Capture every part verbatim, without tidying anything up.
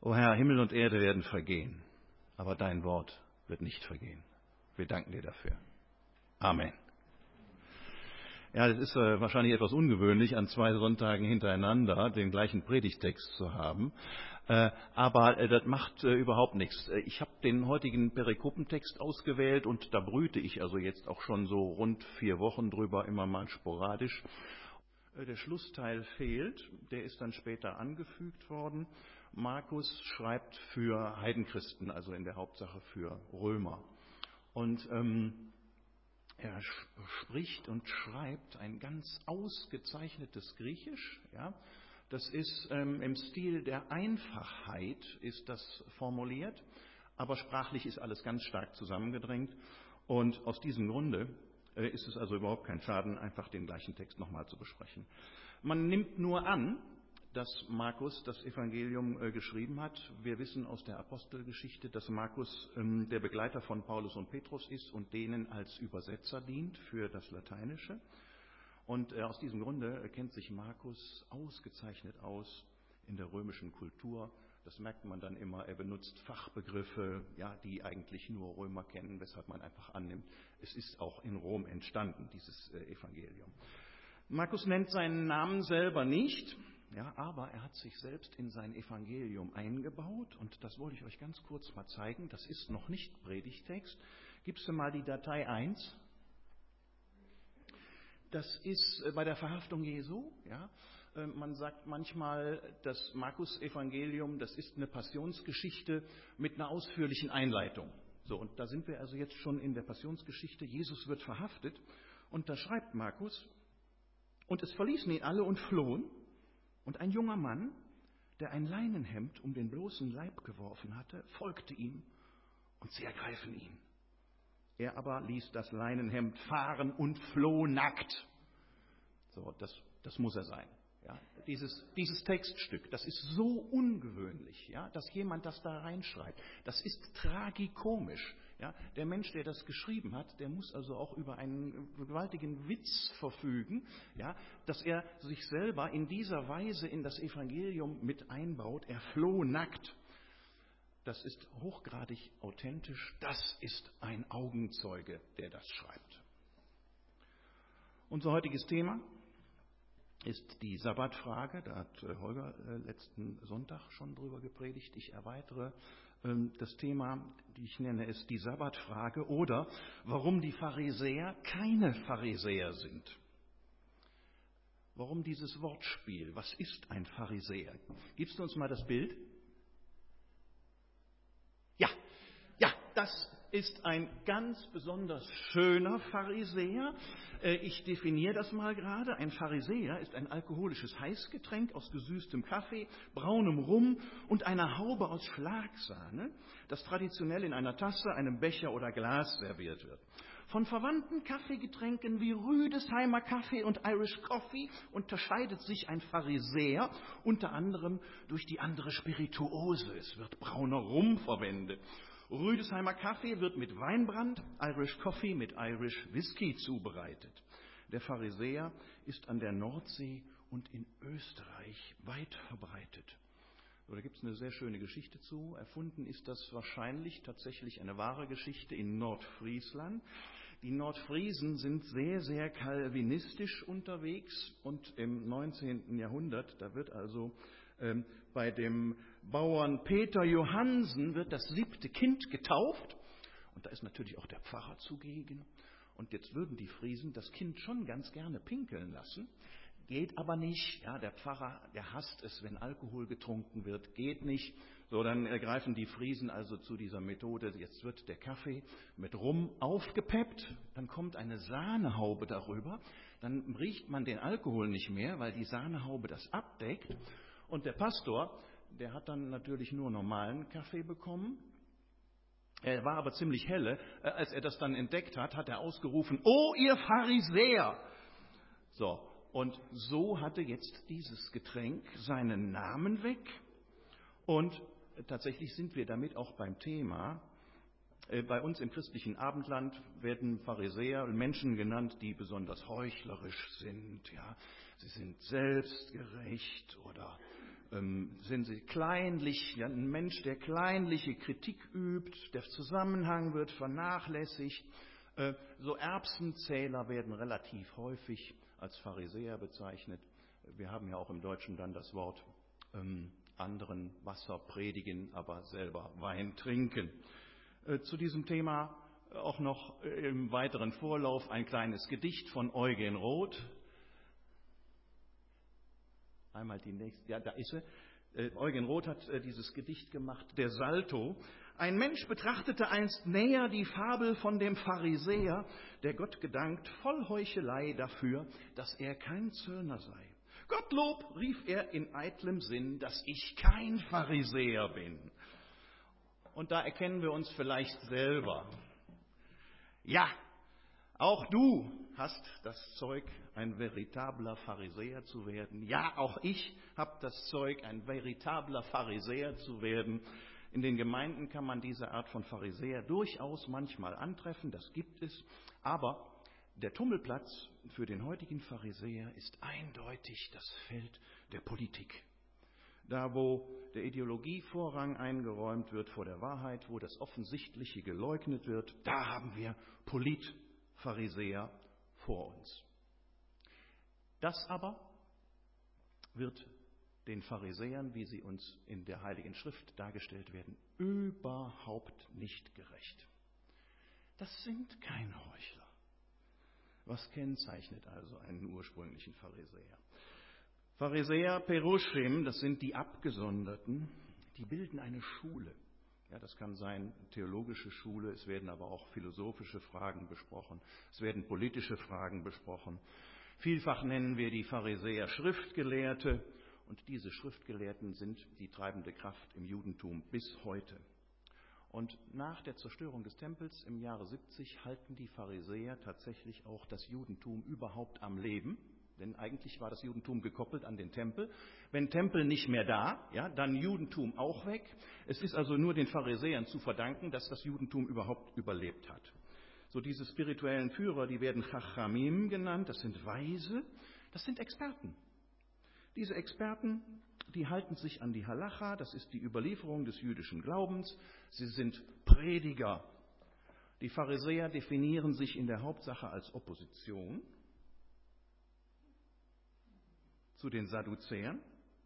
O Herr, Himmel und Erde werden vergehen, aber dein Wort wird nicht vergehen. Wir danken dir dafür. Amen. Ja, das ist äh, wahrscheinlich etwas ungewöhnlich, an zwei Sonntagen hintereinander den gleichen Predigtext zu haben. Äh, aber äh, das macht äh, überhaupt nichts. Ich habe den heutigen Perikopentext ausgewählt und da brüte ich also jetzt auch schon so rund vier Wochen drüber, immer mal sporadisch. Äh, der Schlussteil fehlt, der ist dann später angefügt worden. Markus schreibt für Heidenchristen, also in der Hauptsache für Römer. Und ähm, er spricht und schreibt ein ganz ausgezeichnetes Griechisch. Ja. Das ist ähm, im Stil der Einfachheit ist das formuliert, aber sprachlich ist alles ganz stark zusammengedrängt. Und aus diesem Grunde äh, ist es also überhaupt kein Schaden, einfach den gleichen Text nochmal zu besprechen. Man nimmt nur an, dass Markus das Evangelium äh, geschrieben hat. Wir wissen aus der Apostelgeschichte, dass Markus ähm, der Begleiter von Paulus und Petrus ist und denen als Übersetzer dient für das Lateinische. Und äh, aus diesem Grunde äh, kennt sich Markus ausgezeichnet aus in der römischen Kultur. Das merkt man dann immer. Er benutzt Fachbegriffe, ja, die eigentlich nur Römer kennen, weshalb man einfach annimmt, es ist auch in Rom entstanden, dieses äh, Evangelium. Markus nennt seinen Namen selber nicht. Ja, aber er hat sich selbst in sein Evangelium eingebaut und das wollte ich euch ganz kurz mal zeigen. Das ist noch nicht Predigtext. Gibst du mal die Datei eins? Das ist bei der Verhaftung Jesu. Ja. Man sagt manchmal, das Markus-Evangelium, das ist eine Passionsgeschichte mit einer ausführlichen Einleitung. So, und da sind wir also jetzt schon in der Passionsgeschichte. Jesus wird verhaftet und da schreibt Markus: Und es verließen ihn alle und flohen. Und ein junger Mann, der ein Leinenhemd um den bloßen Leib geworfen hatte, folgte ihm und sie ergreifen ihn. Er aber ließ das Leinenhemd fahren und floh nackt. So, das, das muss er sein. Ja, dieses, dieses Textstück, das ist so ungewöhnlich, ja, dass jemand das da reinschreibt. Das ist tragikomisch. Ja, der Mensch, der das geschrieben hat, der muss also auch über einen gewaltigen Witz verfügen, ja, dass er sich selber in dieser Weise in das Evangelium mit einbaut. Er floh nackt. Das ist hochgradig authentisch. Das ist ein Augenzeuge, der das schreibt. Unser heutiges Thema ist die Sabbatfrage. Da hat Holger letzten Sonntag schon drüber gepredigt. Ich erweitere das Thema, ich nenne es die Sabbatfrage, oder warum die Pharisäer keine Pharisäer sind. Warum dieses Wortspiel? Was ist ein Pharisäer? Gibst du uns mal das Bild? Ja, ja, das ist ein ganz besonders schöner Pharisäer. Ich definiere das mal gerade. Ein Pharisäer ist ein alkoholisches Heißgetränk aus gesüßtem Kaffee, braunem Rum und einer Haube aus Schlagsahne, das traditionell in einer Tasse, einem Becher oder Glas serviert wird. Von verwandten Kaffeegetränken wie Rüdesheimer Kaffee und Irish Coffee unterscheidet sich ein Pharisäer unter anderem durch die andere Spirituose. Es wird brauner Rum verwendet. Rüdesheimer Kaffee wird mit Weinbrand, Irish Coffee mit Irish Whisky zubereitet. Der Pharisäer ist an der Nordsee und in Österreich weit verbreitet. So, da gibt es eine sehr schöne Geschichte zu. Erfunden ist das wahrscheinlich tatsächlich eine wahre Geschichte in Nordfriesland. Die Nordfriesen sind sehr, sehr kalvinistisch unterwegs und im neunzehnten Jahrhundert, da wird also ähm, bei dem Bauern Peter Johansen wird das siebte Kind getauft und da ist natürlich auch der Pfarrer zugegen. Und jetzt würden die Friesen das Kind schon ganz gerne pinkeln lassen, geht aber nicht. Ja, der Pfarrer, der hasst es, wenn Alkohol getrunken wird, geht nicht. So, dann ergreifen die Friesen also zu dieser Methode. Jetzt wird der Kaffee mit Rum aufgepeppt, dann kommt eine Sahnehaube darüber, dann riecht man den Alkohol nicht mehr, weil die Sahnehaube das abdeckt. Und der Pastor, der hat dann natürlich nur normalen Kaffee bekommen. Er war aber ziemlich helle. Als er das dann entdeckt hat, hat er ausgerufen: Oh, ihr Pharisäer! So, und so hatte jetzt dieses Getränk seinen Namen weg. Und tatsächlich sind wir damit auch beim Thema. Bei uns im christlichen Abendland werden Pharisäer Menschen genannt, die besonders heuchlerisch sind. Ja, sie sind selbstgerecht oder ähm, sind sie kleinlich, ja, ein Mensch, der kleinliche Kritik übt, der Zusammenhang wird vernachlässigt. Äh, so Erbsenzähler werden relativ häufig als Pharisäer bezeichnet. Wir haben ja auch im Deutschen dann das Wort ähm, anderen Wasser predigen, aber selber Wein trinken. Äh, zu diesem Thema auch noch im weiteren Vorlauf ein kleines Gedicht von Eugen Roth. Einmal die nächste, ja, da ist sie. Äh, Eugen Roth hat äh, dieses Gedicht gemacht, der Salto. Ein Mensch betrachtete einst näher die Fabel von dem Pharisäer, der Gott gedankt, voll Heuchelei dafür, dass er kein Zöllner sei. Gottlob, rief er in eitlem Sinn, dass ich kein Pharisäer bin. Und da erkennen wir uns vielleicht selber. Ja, auch du hast das Zeug, ein veritabler Pharisäer zu werden. Ja, auch ich habe das Zeug, ein veritabler Pharisäer zu werden. In den Gemeinden kann man diese Art von Pharisäer durchaus manchmal antreffen, das gibt es. Aber der Tummelplatz für den heutigen Pharisäer ist eindeutig das Feld der Politik. Da, wo der Ideologie Vorrang eingeräumt wird vor der Wahrheit, wo das Offensichtliche geleugnet wird, da haben wir Polit-Pharisäer vor uns. Das aber wird den Pharisäern, wie sie uns in der Heiligen Schrift dargestellt werden, überhaupt nicht gerecht. Das sind keine Heuchler. Was kennzeichnet also einen ursprünglichen Pharisäer? Pharisäer Perushim, das sind die Abgesonderten, die bilden eine Schule. Ja, das kann sein theologische Schule, es werden aber auch philosophische Fragen besprochen, es werden politische Fragen besprochen. Vielfach nennen wir die Pharisäer Schriftgelehrte und diese Schriftgelehrten sind die treibende Kraft im Judentum bis heute. Und nach der Zerstörung des Tempels im Jahre siebzig halten die Pharisäer tatsächlich auch das Judentum überhaupt am Leben. Denn eigentlich war das Judentum gekoppelt an den Tempel. Wenn Tempel nicht mehr da, ja, dann Judentum auch weg. Es ist also nur den Pharisäern zu verdanken, dass das Judentum überhaupt überlebt hat. So diese spirituellen Führer, die werden Chachamim genannt, das sind Weise, das sind Experten. Diese Experten, die halten sich an die Halacha, das ist die Überlieferung des jüdischen Glaubens. Sie sind Prediger. Die Pharisäer definieren sich in der Hauptsache als Opposition zu den Sadduzäern.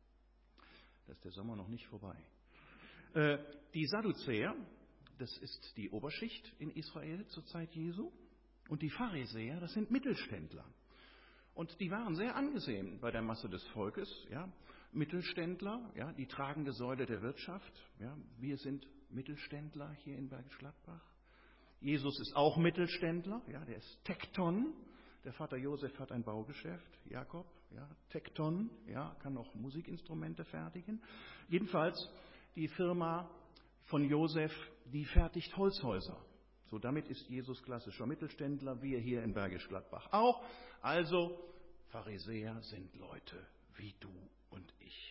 Da ist der Sommer noch nicht vorbei. Äh, die Sadduzäer, das ist die Oberschicht in Israel zur Zeit Jesu. Und die Pharisäer, das sind Mittelständler. Und die waren sehr angesehen bei der Masse des Volkes. Ja. Mittelständler, ja, die tragende Säule der Wirtschaft. Ja. Wir sind Mittelständler hier in Bergisch Gladbach. Jesus ist auch Mittelständler, ja, der ist Tekton. Der Vater Josef hat ein Baugeschäft, Jakob, ja, Tekton, ja, kann auch Musikinstrumente fertigen. Jedenfalls die Firma von Josef, die fertigt Holzhäuser. So, damit ist Jesus klassischer Mittelständler, wir hier in Bergisch Gladbach auch. Also, Pharisäer sind Leute wie du und ich.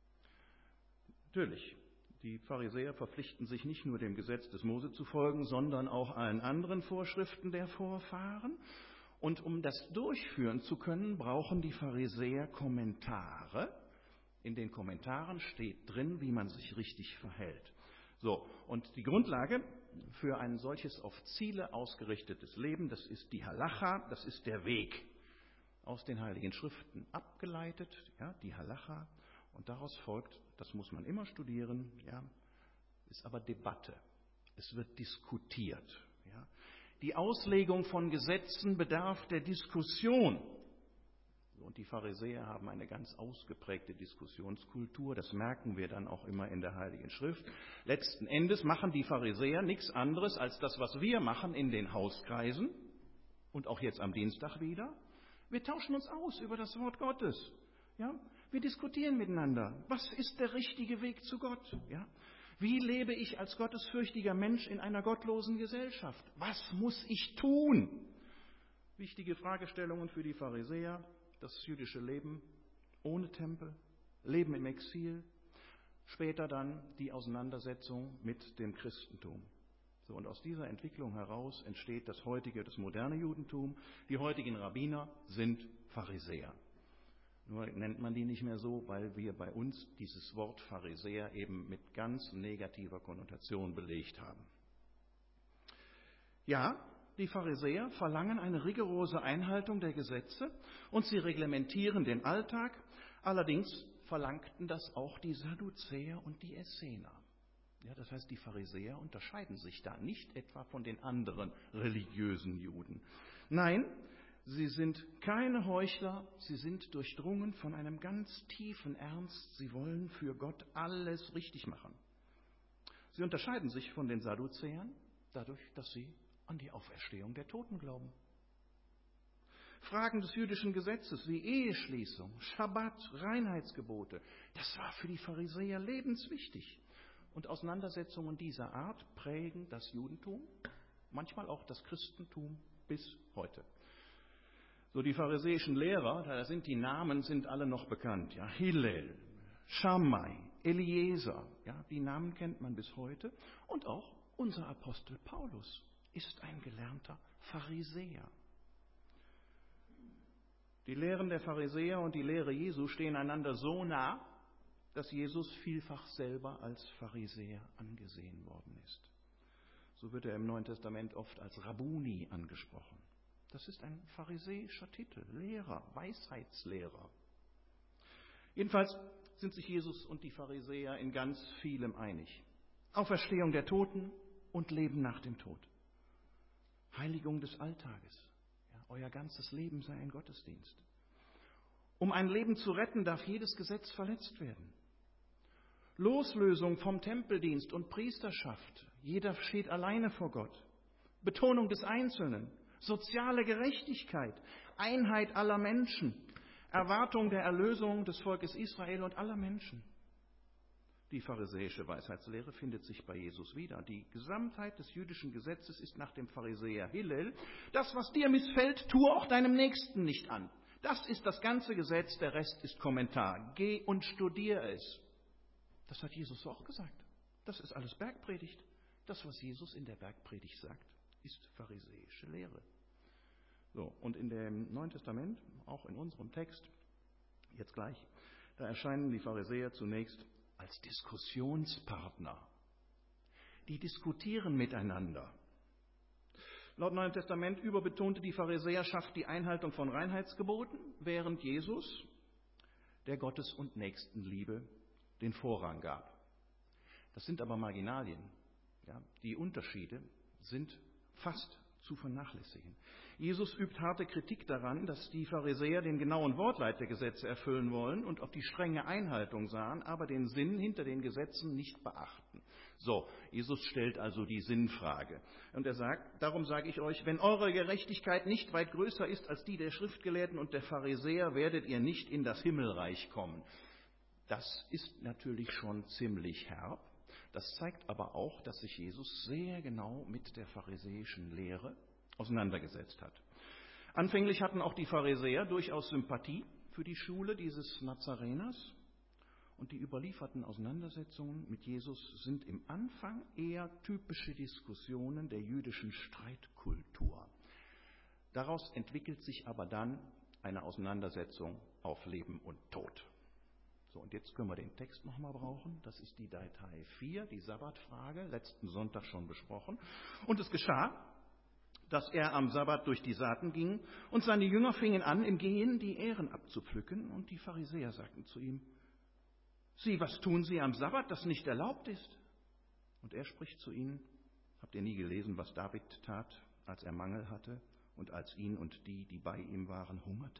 Natürlich, die Pharisäer verpflichten sich nicht nur dem Gesetz des Mose zu folgen, sondern auch allen anderen Vorschriften der Vorfahren. Und um das durchführen zu können, brauchen die Pharisäer Kommentare. In den Kommentaren steht drin, wie man sich richtig verhält. So, und die Grundlage für ein solches auf Ziele ausgerichtetes Leben, das ist die Halacha, das ist der Weg. Aus den Heiligen Schriften abgeleitet, ja, die Halacha. Und daraus folgt, das muss man immer studieren, ja, ist aber Debatte. Es wird diskutiert, ja. Die Auslegung von Gesetzen bedarf der Diskussion. Und die Pharisäer haben eine ganz ausgeprägte Diskussionskultur. Das merken wir dann auch immer in der Heiligen Schrift. Letzten Endes machen die Pharisäer nichts anderes als das, was wir machen in den Hauskreisen und auch jetzt am Dienstag wieder. Wir tauschen uns aus über das Wort Gottes. Ja? Wir diskutieren miteinander. Was ist der richtige Weg zu Gott? Ja? Wie lebe ich als gottesfürchtiger Mensch in einer gottlosen Gesellschaft? Was muss ich tun? Wichtige Fragestellungen für die Pharisäer, das jüdische Leben ohne Tempel, Leben im Exil, später dann die Auseinandersetzung mit dem Christentum. So, und aus dieser Entwicklung heraus entsteht das heutige, das moderne Judentum. Die heutigen Rabbiner sind Pharisäer. Nur nennt man die nicht mehr so, weil wir bei uns dieses Wort Pharisäer eben mit ganz negativer Konnotation belegt haben. Ja, die Pharisäer verlangen eine rigorose Einhaltung der Gesetze und sie reglementieren den Alltag. Allerdings verlangten das auch die Sadduzäer und die Essener. Ja, das heißt, die Pharisäer unterscheiden sich da nicht etwa von den anderen religiösen Juden. Nein, sie sind keine Heuchler, sie sind durchdrungen von einem ganz tiefen Ernst. Sie wollen für Gott alles richtig machen. Sie unterscheiden sich von den Sadduzäern dadurch, dass sie an die Auferstehung der Toten glauben. Fragen des jüdischen Gesetzes wie Eheschließung, Schabbat, Reinheitsgebote, das war für die Pharisäer lebenswichtig. Und Auseinandersetzungen dieser Art prägen das Judentum, manchmal auch das Christentum bis heute. So die pharisäischen Lehrer, da sind die Namen, sind alle noch bekannt. Ja, Hillel, Shammai, Eliezer, ja, die Namen kennt man bis heute. Und auch unser Apostel Paulus ist ein gelernter Pharisäer. Die Lehren der Pharisäer und die Lehre Jesu stehen einander so nah, dass Jesus vielfach selber als Pharisäer angesehen worden ist. So wird er im Neuen Testament oft als Rabbuni angesprochen. Das ist ein pharisäischer Titel, Lehrer, Weisheitslehrer. Jedenfalls sind sich Jesus und die Pharisäer in ganz vielem einig. Auferstehung der Toten und Leben nach dem Tod. Heiligung des Alltages. Ja, euer ganzes Leben sei ein Gottesdienst. Um ein Leben zu retten, darf jedes Gesetz verletzt werden. Loslösung vom Tempeldienst und Priesterschaft. Jeder steht alleine vor Gott. Betonung des Einzelnen. Soziale Gerechtigkeit. Einheit aller Menschen. Erwartung der Erlösung des Volkes Israel und aller Menschen. Die pharisäische Weisheitslehre findet sich bei Jesus wieder. Die Gesamtheit des jüdischen Gesetzes ist nach dem Pharisäer Hillel: Das, was dir missfällt, tue auch deinem Nächsten nicht an. Das ist das ganze Gesetz, der Rest ist Kommentar. Geh und studier es. Das hat Jesus auch gesagt. Das ist alles Bergpredigt. Das, was Jesus in der Bergpredigt sagt, ist pharisäische Lehre. So, und in dem Neuen Testament, auch in unserem Text, jetzt gleich, da erscheinen die Pharisäer zunächst als Diskussionspartner. Die diskutieren miteinander. Laut Neuem Testament überbetonte die Pharisäerschaft die Einhaltung von Reinheitsgeboten, während Jesus der Gottes- und Nächstenliebe den Vorrang gab. Das sind aber Marginalien. Ja, die Unterschiede sind fast zu vernachlässigen. Jesus übt harte Kritik daran, dass die Pharisäer den genauen Wortlaut der Gesetze erfüllen wollen und auf die strenge Einhaltung sahen, aber den Sinn hinter den Gesetzen nicht beachten. So, Jesus stellt also die Sinnfrage. Und er sagt, darum sage ich euch, wenn eure Gerechtigkeit nicht weit größer ist als die der Schriftgelehrten und der Pharisäer, werdet ihr nicht in das Himmelreich kommen. Das ist natürlich schon ziemlich herb. Das zeigt aber auch, dass sich Jesus sehr genau mit der pharisäischen Lehre auseinandergesetzt hat. Anfänglich hatten auch die Pharisäer durchaus Sympathie für die Schule dieses Nazareners. Und die überlieferten Auseinandersetzungen mit Jesus sind im Anfang eher typische Diskussionen der jüdischen Streitkultur. Daraus entwickelt sich aber dann eine Auseinandersetzung auf Leben und Tod. So, und jetzt können wir den Text nochmal brauchen. Das ist die Datei vier, die Sabbatfrage, letzten Sonntag schon besprochen. Und es geschah, dass er am Sabbat durch die Saaten ging und seine Jünger fingen an, im Gehen die Ähren abzupflücken. Und die Pharisäer sagten zu ihm: Sie, was tun Sie am Sabbat, das nicht erlaubt ist? Und er spricht zu ihnen: Habt ihr nie gelesen, was David tat, als er Mangel hatte und als ihn und die, die bei ihm waren, hungerte?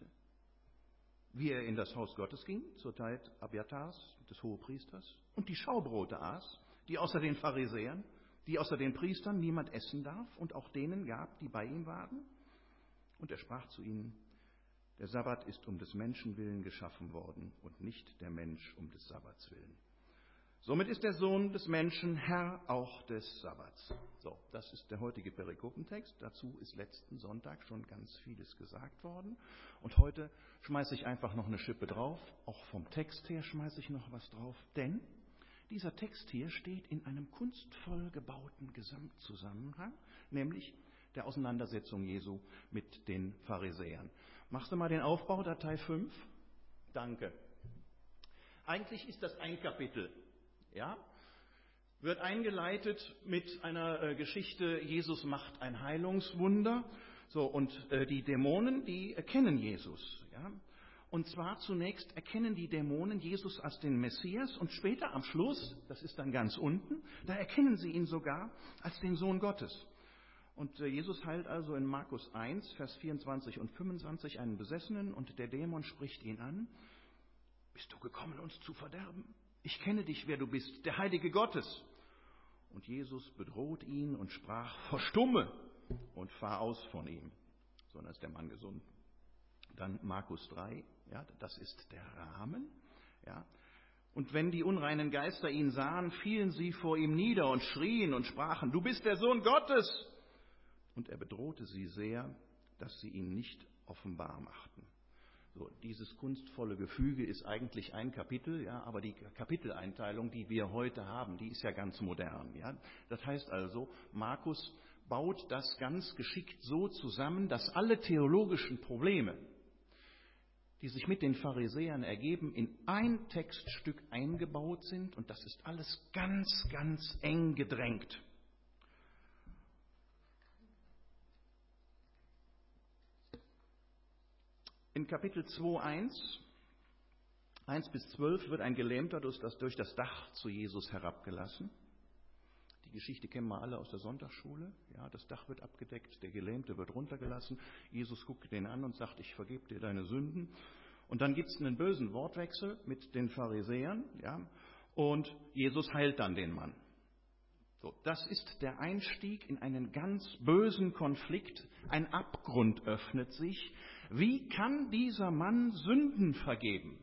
Wie er in das Haus Gottes ging, zur Zeit Abiatars, des Hohepriesters, und die Schaubrote aß, die außer den Pharisäern, die außer den Priestern niemand essen darf und auch denen gab, die bei ihm waren? Und er sprach zu ihnen: Der Sabbat ist um des Menschen willen geschaffen worden und nicht der Mensch um des Sabbats willen. Somit ist der Sohn des Menschen Herr auch des Sabbats. So, das ist der heutige Perikopentext. Dazu ist letzten Sonntag schon ganz vieles gesagt worden. Und heute schmeiße ich einfach noch eine Schippe drauf. Auch vom Text her schmeiße ich noch was drauf. Denn dieser Text hier steht in einem kunstvoll gebauten Gesamtzusammenhang, nämlich der Auseinandersetzung Jesu mit den Pharisäern. Machst du mal den Aufbau, Datei fünf? danke. Eigentlich ist das ein Kapitel, ja? Wird eingeleitet mit einer äh, Geschichte, Jesus macht ein Heilungswunder. So, und äh, die Dämonen, die erkennen Jesus, ja? Und zwar zunächst erkennen die Dämonen Jesus als den Messias und später am Schluss, das ist dann ganz unten, da erkennen sie ihn sogar als den Sohn Gottes. Und Jesus heilt also in Markus eins, Vers vierundzwanzig und fünfundzwanzig einen Besessenen und der Dämon spricht ihn an. Bist du gekommen, uns zu verderben? Ich kenne dich, wer du bist, der Heilige Gottes. Und Jesus bedroht ihn und sprach, verstumme und fahr aus von ihm. So, dann ist der Mann gesund. Dann Markus drei, ja, das ist der Rahmen. Ja. Und wenn die unreinen Geister ihn sahen, fielen sie vor ihm nieder und schrien und sprachen, du bist der Sohn Gottes. Und er bedrohte sie sehr, dass sie ihn nicht offenbar machten. So, dieses kunstvolle Gefüge ist eigentlich ein Kapitel, ja, aber die Kapiteleinteilung, die wir heute haben, die ist ja ganz modern. Ja. Das heißt also, Markus baut das ganz geschickt so zusammen, dass alle theologischen Probleme, die sich mit den Pharisäern ergeben, in ein Textstück eingebaut sind und das ist alles ganz, ganz eng gedrängt. In Kapitel zwei, eins, eins bis zwölf wird ein Gelähmter durch das, durch das Dach zu Jesus herabgelassen. Die Geschichte kennen wir alle aus der Sonntagsschule. Ja, das Dach wird abgedeckt, der Gelähmte wird runtergelassen. Jesus guckt den an und sagt, ich vergebe dir deine Sünden. Und dann gibt es einen bösen Wortwechsel mit den Pharisäern. Ja, und Jesus heilt dann den Mann. So, das ist der Einstieg in einen ganz bösen Konflikt. Ein Abgrund öffnet sich. Wie kann dieser Mann Sünden vergeben?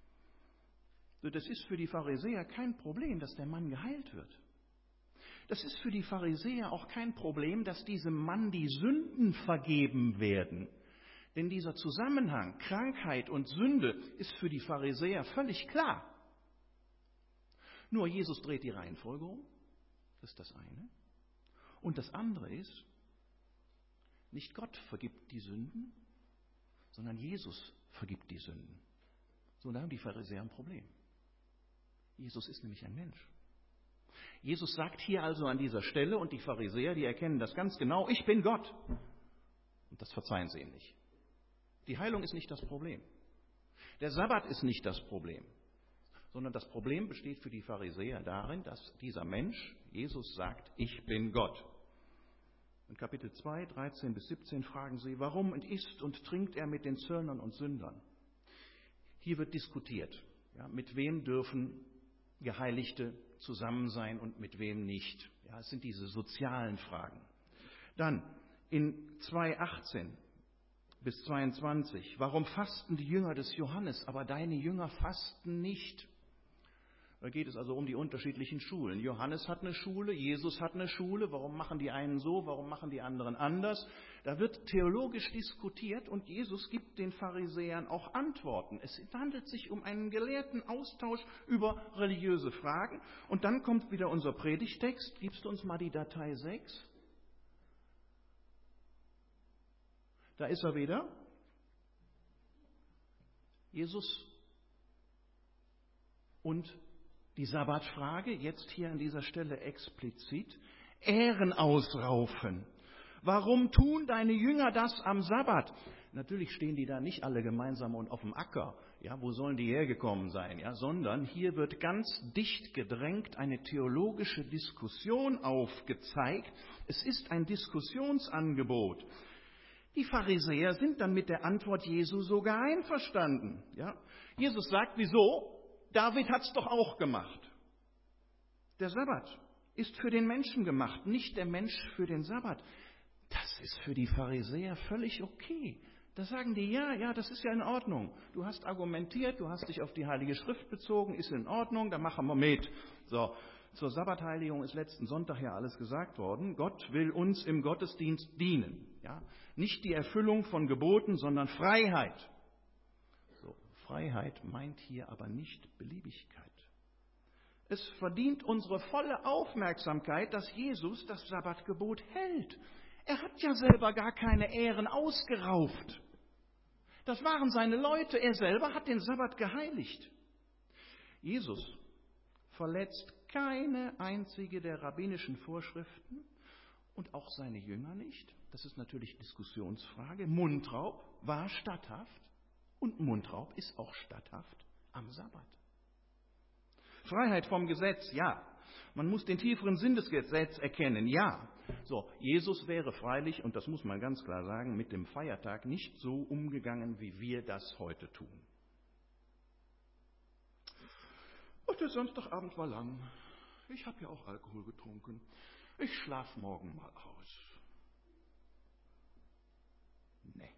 So, das ist für die Pharisäer kein Problem, dass der Mann geheilt wird. Das ist für die Pharisäer auch kein Problem, dass diesem Mann die Sünden vergeben werden. Denn dieser Zusammenhang, Krankheit und Sünde, ist für die Pharisäer völlig klar. Nur Jesus dreht die Reihenfolge um. Das ist das eine. Und das andere ist, nicht Gott vergibt die Sünden, sondern Jesus vergibt die Sünden. So, da haben die Pharisäer ein Problem. Jesus ist nämlich ein Mensch. Jesus sagt hier also an dieser Stelle, und die Pharisäer, die erkennen das ganz genau, ich bin Gott. Und das verzeihen sie ihm nicht. Die Heilung ist nicht das Problem. Der Sabbat ist nicht das Problem. Sondern das Problem besteht für die Pharisäer darin, dass dieser Mensch, Jesus, sagt, ich bin Gott. In Kapitel zwei, dreizehn bis siebzehn fragen sie, warum isst und trinkt er mit den Zöllnern und Sündern? Hier wird diskutiert, ja, mit wem dürfen Geheiligte zusammen sein und mit wem nicht. Ja, es sind diese sozialen Fragen. Dann in zwei, achtzehn bis zweiundzwanzig, warum fasten die Jünger des Johannes, aber deine Jünger fasten nicht? Da geht es also um die unterschiedlichen Schulen. Johannes hat eine Schule, Jesus hat eine Schule. Warum machen die einen so, warum machen die anderen anders? Da wird theologisch diskutiert und Jesus gibt den Pharisäern auch Antworten. Es handelt sich um einen gelehrten Austausch über religiöse Fragen. Und dann kommt wieder unser Predigtext. Gibst du uns mal die Datei sechs? Da ist er wieder. Jesus und die Sabbatfrage, jetzt hier an dieser Stelle explizit, Ähren ausraufen. Warum tun deine Jünger das am Sabbat? Natürlich stehen die da nicht alle gemeinsam und auf dem Acker. Ja, wo sollen die hergekommen sein? Ja, sondern hier wird ganz dicht gedrängt eine theologische Diskussion aufgezeigt. Es ist ein Diskussionsangebot. Die Pharisäer sind dann mit der Antwort Jesu sogar einverstanden. Ja, Jesus sagt, wieso? David hat es doch auch gemacht. Der Sabbat ist für den Menschen gemacht, nicht der Mensch für den Sabbat. Das ist für die Pharisäer völlig okay. Da sagen die, ja, ja, das ist ja in Ordnung. Du hast argumentiert, du hast dich auf die Heilige Schrift bezogen, ist in Ordnung, da machen wir mit. So, zur Sabbatheiligung ist letzten Sonntag ja alles gesagt worden. Gott will uns im Gottesdienst dienen. Ja? Nicht die Erfüllung von Geboten, sondern Freiheit. Freiheit meint hier aber nicht Beliebigkeit. Es verdient unsere volle Aufmerksamkeit, dass Jesus das Sabbatgebot hält. Er hat ja selber gar keine Ähren ausgerauft. Das waren seine Leute. Er selber hat den Sabbat geheiligt. Jesus verletzt keine einzige der rabbinischen Vorschriften und auch seine Jünger nicht. Das ist natürlich Diskussionsfrage. Mundraub war statthaft und Mundraub ist auch statthaft am Sabbat. Freiheit vom Gesetz, ja. Man muss den tieferen Sinn des Gesetzes erkennen, ja. So, Jesus wäre freilich, und das muss man ganz klar sagen, mit dem Feiertag nicht so umgegangen, wie wir das heute tun. Und der Sonntagabend war lang. Ich habe ja auch Alkohol getrunken. Ich schlafe morgen mal aus. Nee.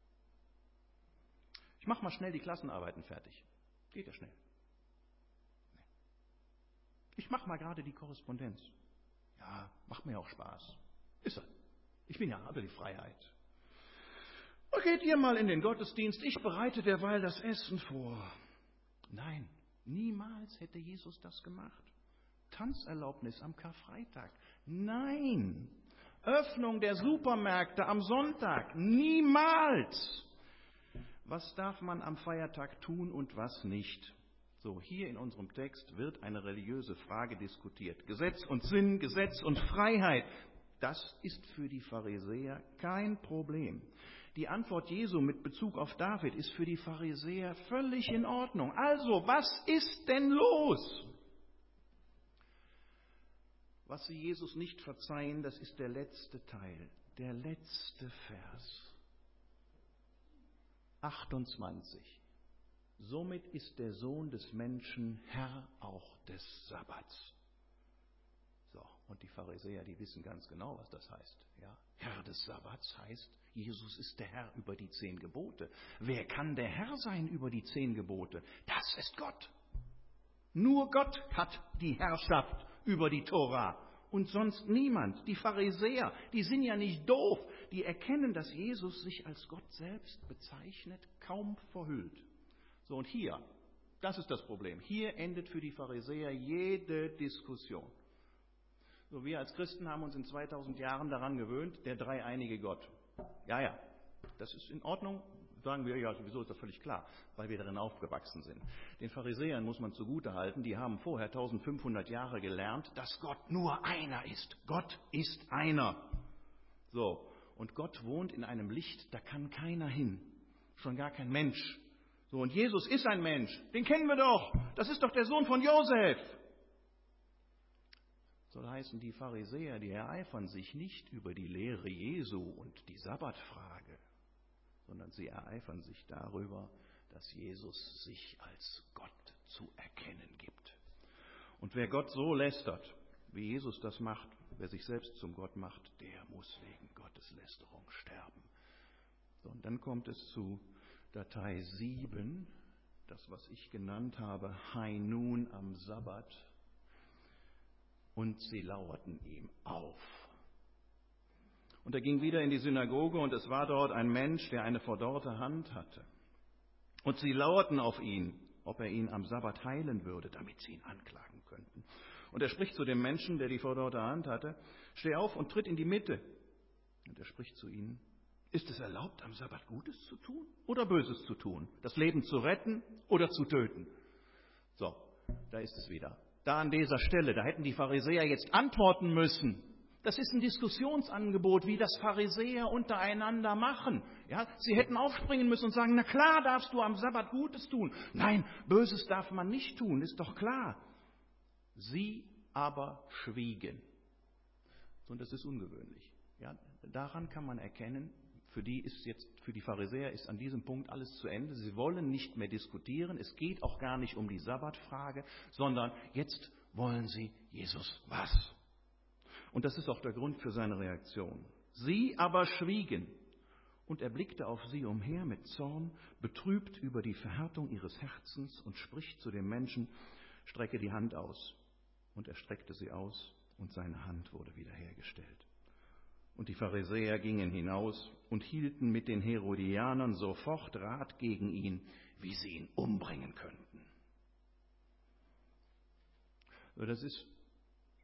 Ich mache mal schnell die Klassenarbeiten fertig. Geht ja schnell. Nee. Ich mache mal gerade die Korrespondenz. Ja, macht mir auch Spaß. Ist er. Ich bin ja, habe die Freiheit. Und geht ihr mal in den Gottesdienst. Ich bereite derweil das Essen vor. Nein, niemals hätte Jesus das gemacht. Tanzerlaubnis am Karfreitag. Nein. Öffnung der Supermärkte am Sonntag. Niemals. Was darf man am Feiertag tun und was nicht? So, hier in unserem Text wird eine religiöse Frage diskutiert. Gesetz und Sinn, Gesetz und Freiheit. Das ist für die Pharisäer kein Problem. Die Antwort Jesu mit Bezug auf David ist für die Pharisäer völlig in Ordnung. Also, was ist denn los? Was sie Jesus nicht verzeihen, das ist der letzte Teil, der letzte Vers. achtundzwanzig. Somit ist der Sohn des Menschen Herr auch des Sabbats. So, und die Pharisäer, die wissen ganz genau, was das heißt. Ja, Herr des Sabbats heißt, Jesus ist der Herr über die zehn Gebote. Wer kann der Herr sein über die zehn Gebote? Das ist Gott. Nur Gott hat die Herrschaft über die Tora und sonst niemand. Die Pharisäer, die sind ja nicht doof. Die erkennen, dass Jesus sich als Gott selbst bezeichnet, kaum verhüllt. So, und hier, das ist das Problem. Hier endet für die Pharisäer jede Diskussion. So, wir als Christen haben uns in zweitausend Jahren daran gewöhnt, der dreieinige Gott. Ja, ja, das ist in Ordnung. Sagen wir, ja, sowieso ist das völlig klar, weil wir darin aufgewachsen sind. Den Pharisäern muss man zugutehalten, die haben vorher eintausendfünfhundert Jahre gelernt, dass Gott nur einer ist. Gott ist einer. So, und Gott wohnt in einem Licht, da kann keiner hin. Schon gar kein Mensch. So, und Jesus ist ein Mensch. Den kennen wir doch. Das ist doch der Sohn von Josef. Soll heißen, die Pharisäer, die ereifern sich nicht über die Lehre Jesu und die Sabbatfrage, sondern sie ereifern sich darüber, dass Jesus sich als Gott zu erkennen gibt. Und wer Gott so lästert, wie Jesus das macht, wer sich selbst zum Gott macht, der muss wegen Gottes Lästerung sterben. So, und dann kommt es zu Datei sieben, das, was ich genannt habe, Hainun am Sabbat. Und sie lauerten ihm auf. Und er ging wieder in die Synagoge, und es war dort ein Mensch, der eine verdorrte Hand hatte. Und sie lauerten auf ihn, ob er ihn am Sabbat heilen würde, damit sie ihn anklagen könnten. Und er spricht zu dem Menschen, der die verdorrte Hand hatte: Steh auf und tritt in die Mitte. Und er spricht zu ihnen: Ist es erlaubt, am Sabbat Gutes zu tun oder Böses zu tun? Das Leben zu retten oder zu töten? So, da ist es wieder. Da an dieser Stelle, da hätten die Pharisäer jetzt antworten müssen. Das ist ein Diskussionsangebot, wie das Pharisäer untereinander machen. Ja, sie hätten aufspringen müssen und sagen: Na klar, darfst du am Sabbat Gutes tun. Nein, Böses darf man nicht tun, ist doch klar. Sie aber schwiegen. Und das ist ungewöhnlich. Ja, daran kann man erkennen, für die ist jetzt, für die Pharisäer ist an diesem Punkt alles zu Ende. Sie wollen nicht mehr diskutieren. Es geht auch gar nicht um die Sabbatfrage, sondern jetzt wollen sie Jesus was? Und das ist auch der Grund für seine Reaktion. Sie aber schwiegen, und er blickte auf sie umher mit Zorn, betrübt über die Verhärtung ihres Herzens, und spricht zu dem Menschen: Strecke die Hand aus. Und er streckte sie aus, und seine Hand wurde wiederhergestellt. Und die Pharisäer gingen hinaus und hielten mit den Herodianern sofort Rat gegen ihn, wie sie ihn umbringen könnten. Das ist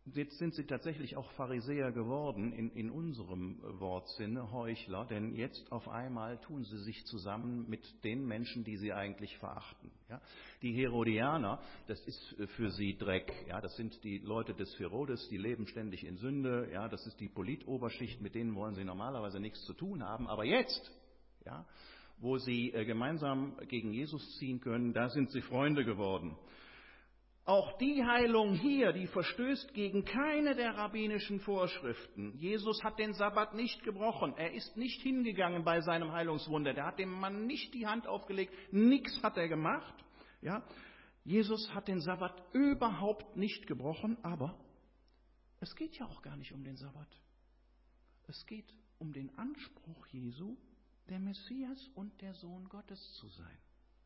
Jetzt sind sie tatsächlich auch Pharisäer geworden in, in unserem Wortsinne, Heuchler, denn jetzt auf einmal tun sie sich zusammen mit den Menschen, die sie eigentlich verachten. Ja? Die Herodianer, das ist für sie Dreck. Ja? Das sind die Leute des Herodes, die leben ständig in Sünde. Ja? Das ist die Politoberschicht, mit denen wollen sie normalerweise nichts zu tun haben. Aber jetzt, ja, wo sie gemeinsam gegen Jesus ziehen können, da sind sie Freunde geworden. Auch die Heilung hier, die verstößt gegen keine der rabbinischen Vorschriften. Jesus hat den Sabbat nicht gebrochen. Er ist nicht hingegangen bei seinem Heilungswunder. Der hat dem Mann nicht die Hand aufgelegt. Nichts hat er gemacht. Ja? Jesus hat den Sabbat überhaupt nicht gebrochen. Aber es geht ja auch gar nicht um den Sabbat. Es geht um den Anspruch Jesu, der Messias und der Sohn Gottes zu sein.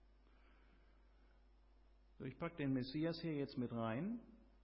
Ich packe den Messias hier jetzt mit rein,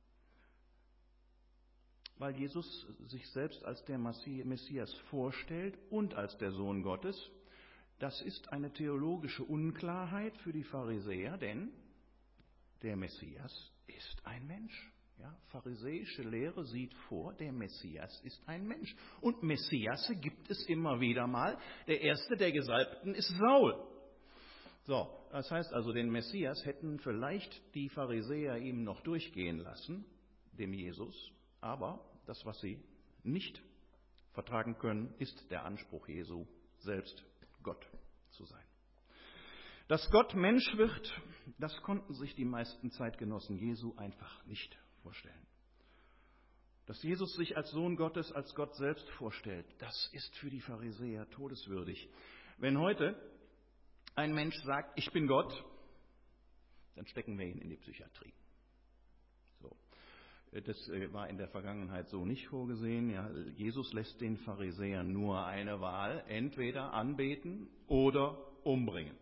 weil Jesus sich selbst als der Messias vorstellt und als der Sohn Gottes. Das ist eine theologische Unklarheit für die Pharisäer, denn der Messias ist ein Mensch. Ja, pharisäische Lehre sieht vor, der Messias ist ein Mensch. Und Messiasse gibt es immer wieder mal. Der erste der Gesalbten ist Saul. So, das heißt also, den Messias hätten vielleicht die Pharisäer ihm noch durchgehen lassen, dem Jesus, aber das, was sie nicht vertragen können, ist der Anspruch Jesu, selbst Gott zu sein. Dass Gott Mensch wird, das konnten sich die meisten Zeitgenossen Jesu einfach nicht vorstellen. Dass Jesus sich als Sohn Gottes, als Gott selbst vorstellt, das ist für die Pharisäer todeswürdig. Wenn heute ein Mensch sagt, ich bin Gott, dann stecken wir ihn in die Psychiatrie. So. Das war in der Vergangenheit so nicht vorgesehen. Ja, Jesus lässt den Pharisäern nur eine Wahl, entweder anbeten oder umbringen.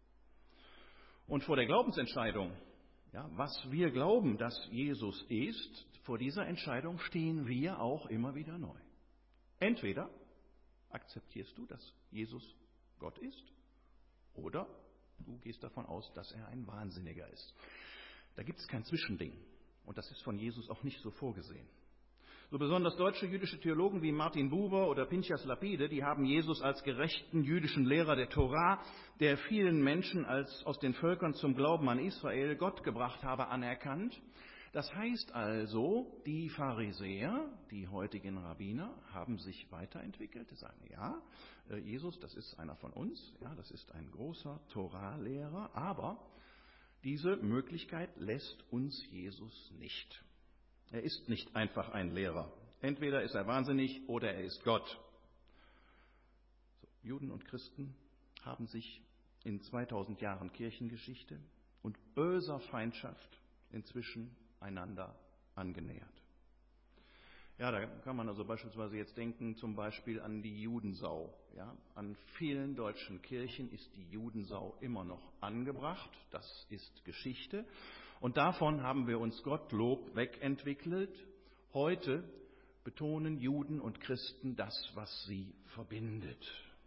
Und vor der Glaubensentscheidung, ja, was wir glauben, dass Jesus ist, vor dieser Entscheidung stehen wir auch immer wieder neu. Entweder akzeptierst du, dass Jesus Gott ist, oder du gehst davon aus, dass er ein Wahnsinniger ist. Da gibt es kein Zwischending. Und das ist von Jesus auch nicht so vorgesehen. So besonders deutsche jüdische Theologen wie Martin Buber oder Pinchas Lapide, die haben Jesus als gerechten jüdischen Lehrer der Torah, der vielen Menschen als aus den Völkern zum Glauben an Israel Gott gebracht habe, anerkannt. Das heißt also, die Pharisäer, die heutigen Rabbiner, haben sich weiterentwickelt. Die sagen, ja, Jesus, das ist einer von uns, ja, das ist ein großer Torah-Lehrer, aber diese Möglichkeit lässt uns Jesus nicht. Er ist nicht einfach ein Lehrer. Entweder ist er wahnsinnig oder er ist Gott. So, Juden und Christen haben sich in zweitausend Jahren Kirchengeschichte und böser Feindschaft inzwischen einander angenähert. Ja, da kann man also beispielsweise jetzt denken, zum Beispiel an die Judensau. Ja, an vielen deutschen Kirchen ist die Judensau immer noch angebracht. Das ist Geschichte. Und davon haben wir uns Gottlob wegentwickelt. Heute betonen Juden und Christen das, was sie verbindet.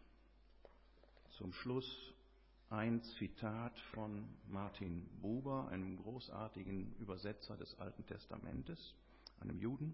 Zum Schluss ein Zitat von Martin Buber, einem großartigen Übersetzer des Alten Testamentes, einem Juden.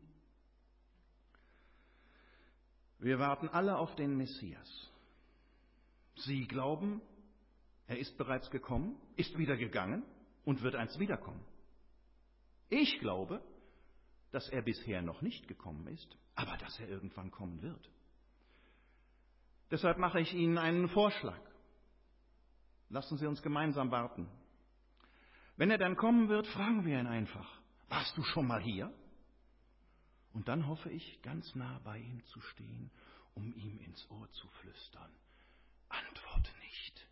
Wir warten alle auf den Messias. Sie glauben, er ist bereits gekommen, ist wieder gegangen und wird einst wiederkommen. Ich glaube, dass er bisher noch nicht gekommen ist, aber dass er irgendwann kommen wird. Deshalb mache ich Ihnen einen Vorschlag. Lassen Sie uns gemeinsam warten. Wenn er dann kommen wird, fragen wir ihn einfach, warst du schon mal hier? Und dann hoffe ich, ganz nah bei ihm zu stehen, um ihm ins Ohr zu flüstern. Antworte nicht.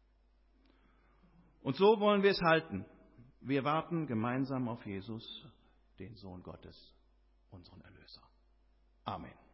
Und so wollen wir es halten. Wir warten gemeinsam auf Jesus, den Sohn Gottes, unseren Erlöser. Amen.